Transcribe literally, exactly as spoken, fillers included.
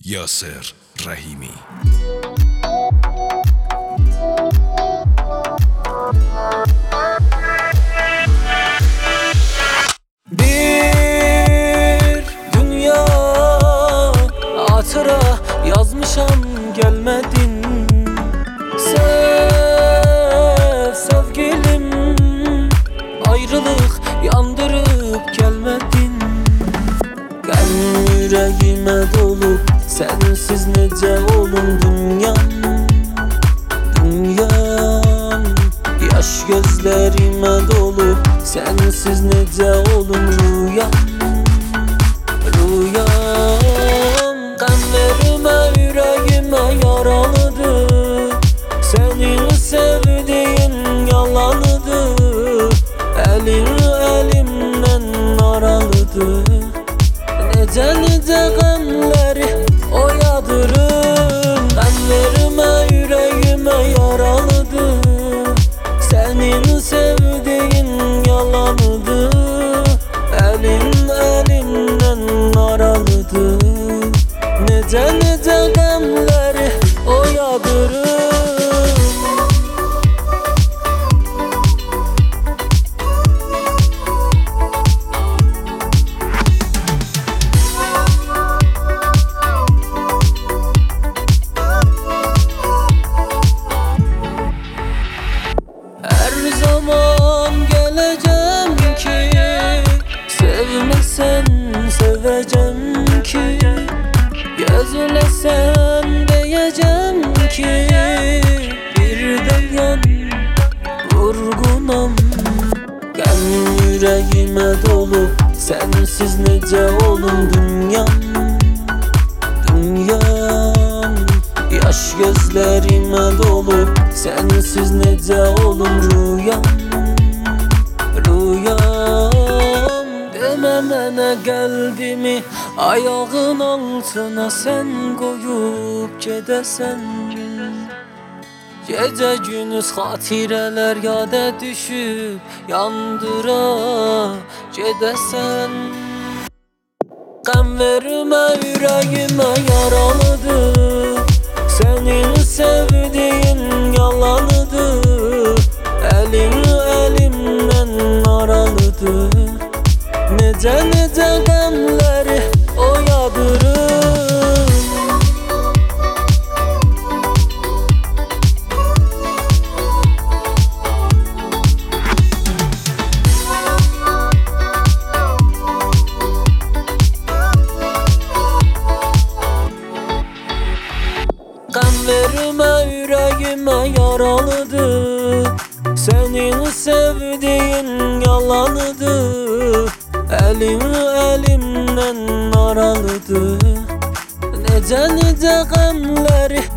Yasir Rahimi. Bir dünya hatıra yazmışam, gelmedin. Sev sevgilim, ayrılık yandırıp gelmedin. Qəm yüreğime dolup sensiz nece olum dünyam, dünyam. Yaş gözlerime dolup sensiz nece olum rüyam, rüyam. Qənlərime yüreğime yaralıdır, senin sevdiğin yalanıdır. Elin elimden aralıdır, nece nece qəmləri oyadırım. Qənlərime yüreğime yaralıdır, senin sevdiğin yalanıdır. Elin elimden aralıdır, nece nece qəmləri oyadırım. Her zaman geleceğim ki, sevmesen seveceğim ki, gözlesen diyeceğim ki, bir de yan vurgunam. Qəm yüreğime dolup sensiz nece olum dünyam, dünyam. Yaş gözlerime dolup sensiz nece olum rüyam, rüyam. Deme mənə qəlbimi ayağın altına sen koyup gedəsən. Gece gündüz xatirələr yada düşüb yandıra gedəsən. Qəm vermə yüreğime yaralıdır, senin sevdiğin yalanıdır. Elin elimden aralıdır, nece nece qəmləri oyadırım. Qəm vermə yüreğime yaralıdır, senin sevdiğin yalanıdır. Elim elimden aralıdır, nece nece qəmləri